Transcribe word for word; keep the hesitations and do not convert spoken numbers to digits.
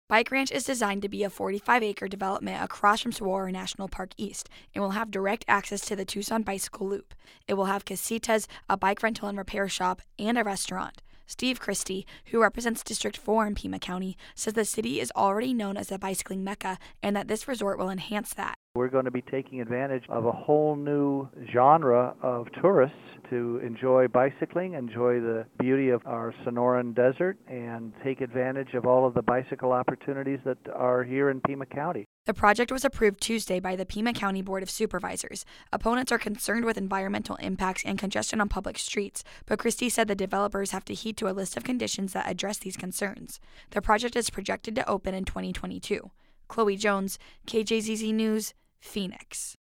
Bike Ranch is designed to be a forty-five acre development across from Saguaro National Park East and will have direct access to the Tucson Bicycle Loop. It will have casitas, a bike rental and repair shop, and a restaurant. Steve Christie, who represents District four in Pima County, says the city is already known as a bicycling mecca and that this resort will enhance that. We're going to be taking advantage of a whole new genre of tourists to enjoy bicycling, enjoy the beauty of our Sonoran Desert, and take advantage of all of the bicycle opportunities that are here in Pima County. The project was approved Tuesday by the Pima County Board of Supervisors. Opponents are concerned with environmental impacts and congestion on public streets, but Christie said the developers have to heed to a list of conditions that address these concerns. The project is projected to open in twenty twenty-two. Chloe Jones, K J Z Z News, Phoenix.